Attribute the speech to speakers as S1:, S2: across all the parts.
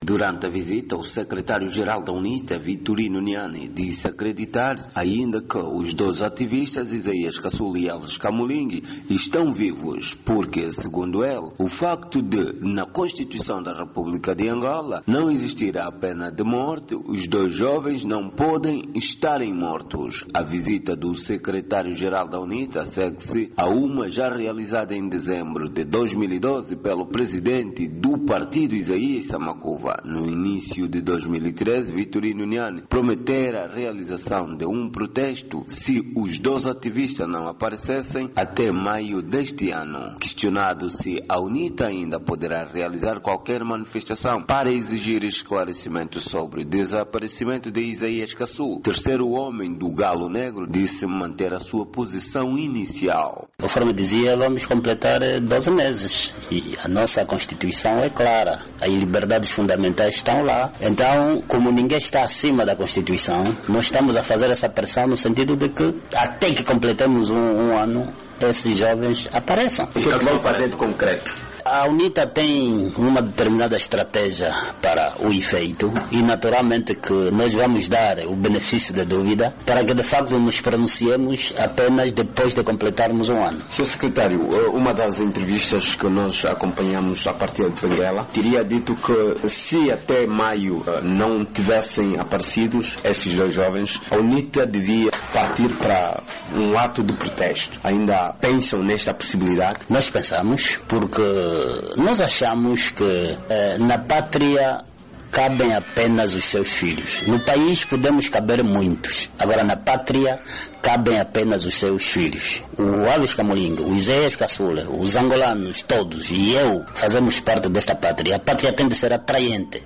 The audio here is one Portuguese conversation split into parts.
S1: Durante a visita, o secretário-geral da UNITA, Vitorino Niani, disse acreditar ainda que os dois ativistas, Isaías Caçula e Alves Camuling, estão vivos, porque, segundo ele, o facto de, na Constituição da República de Angola, não existir a pena de morte, os dois jovens não podem estarem mortos. A visita do secretário-geral da UNITA segue-se a uma já realizada em dezembro de 2012 pelo presidente do partido Isaías Samakuva. No início de 2013, Vitorino Niani prometera a realização de um protesto se os dois ativistas não aparecessem até maio deste ano. Questionado se a UNITA ainda poderá realizar qualquer manifestação para exigir esclarecimentos sobre o desaparecimento de Isaías Caçula, terceiro homem do Galo Negro, disse manter a sua posição inicial.
S2: Conforme dizia, vamos completar 12 meses e a nossa Constituição é clara. As liberdades fundamentais estão lá. Então, como ninguém está acima da Constituição, nós estamos a fazer essa pressão no sentido de que até que completemos um ano, esses jovens apareçam.
S1: O que vão fazer de concreto?
S2: A UNITA tem uma determinada estratégia para o efeito e naturalmente que nós vamos dar o benefício da dúvida para que de facto nos pronunciemos apenas depois de completarmos um ano.
S1: Sr. Secretário, uma das entrevistas que nós acompanhamos a partir de Benguela teria dito que se até maio não tivessem aparecidos esses dois jovens, a UNITA devia partir para um ato de protesto. Ainda pensam nesta possibilidade?
S2: Nós pensamos porque nós achamos que na pátria cabem apenas os seus filhos. No país podemos caber muitos. Agora na pátria cabem apenas os seus filhos. O Alves Camuling, o Isaías Caçula, os angolanos todos e eu fazemos parte desta pátria. A pátria tem de ser atraente.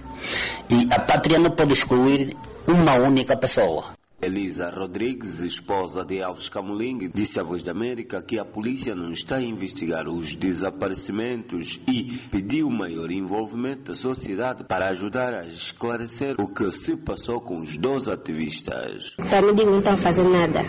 S2: E a pátria não pode excluir uma única pessoa.
S1: Elisa Rodrigues, esposa de Alves Camuling, disse à Voz da América que a polícia não está a investigar os desaparecimentos e pediu maior envolvimento da sociedade para ajudar a esclarecer o que se passou com os dois ativistas.
S3: Para mim, não estão fazendo nada.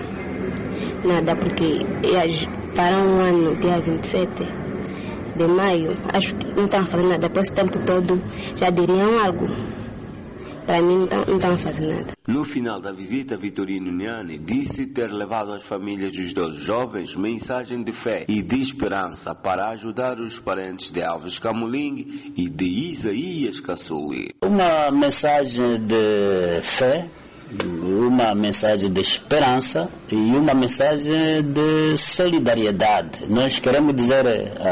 S3: Nada, porque para um ano, dia 27 de maio, acho que não estão fazendo nada. Por esse tempo todo, já diriam algo. Para mim não estão fazendo nada.
S1: No final da visita, Vitorino Niani disse ter levado às famílias dos dois jovens mensagem de fé e de esperança para ajudar os parentes de Alves Camuling e de Isaías Caçula.
S2: Uma mensagem de fé, uma mensagem de esperança e uma mensagem de solidariedade. Nós queremos dizer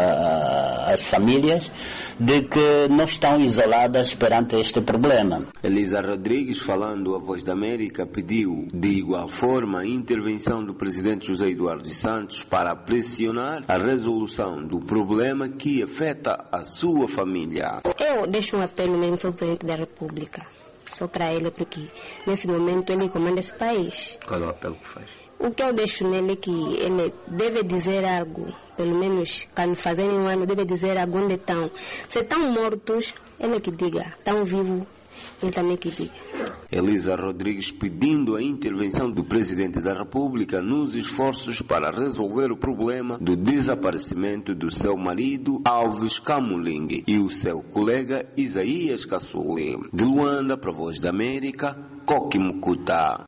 S2: às famílias de que não estão isoladas perante este problema.
S1: Elisa Rodrigues, falando à Voz da América, pediu de igual forma a intervenção do presidente José Eduardo dos Santos para pressionar a resolução do problema que afeta a sua família.
S3: Eu deixo um apelo mesmo sobre o presidente da República. Só para ele, porque nesse momento ele comanda esse país.
S1: Qual é o apelo que faz?
S3: O que eu deixo nele é que ele deve dizer algo, pelo menos quando fazerem um ano, deve dizer algo onde estão. Se estão mortos, ele que diga. Estão vivos, ele também que diga.
S1: Elisa Rodrigues pedindo a intervenção do Presidente da República nos esforços para resolver o problema do desaparecimento do seu marido Alves Camuling e o seu colega Isaías Caçula. De Luanda, para a Voz da América, Coque Mucuta.